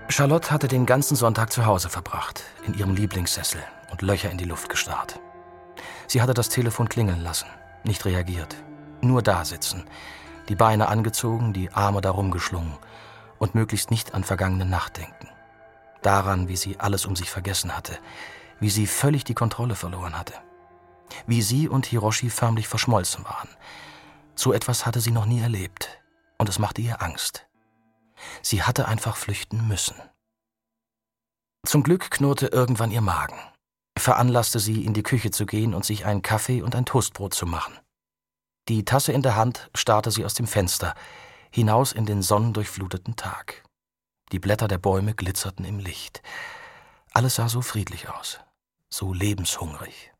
Charlotte hatte den ganzen Sonntag zu Hause verbracht, in ihrem Lieblingssessel und Löcher in die Luft gestarrt. Sie hatte das Telefon klingeln lassen, nicht reagiert, nur da sitzen, die Beine angezogen, die Arme darum geschlungen und möglichst nicht an vergangene Nacht denken. Daran, wie sie alles um sich vergessen hatte, wie sie völlig die Kontrolle verloren hatte. Wie sie und Hiroshi förmlich verschmolzen waren. So etwas hatte sie noch nie erlebt und es machte ihr Angst. Sie hatte einfach flüchten müssen. Zum Glück knurrte irgendwann ihr Magen, veranlasste sie, in die Küche zu gehen und sich einen Kaffee und ein Toastbrot zu machen. Die Tasse in der Hand starrte sie aus dem Fenster, hinaus in den sonnendurchfluteten Tag. Die Blätter der Bäume glitzerten im Licht. Alles sah so friedlich aus, so lebenshungrig.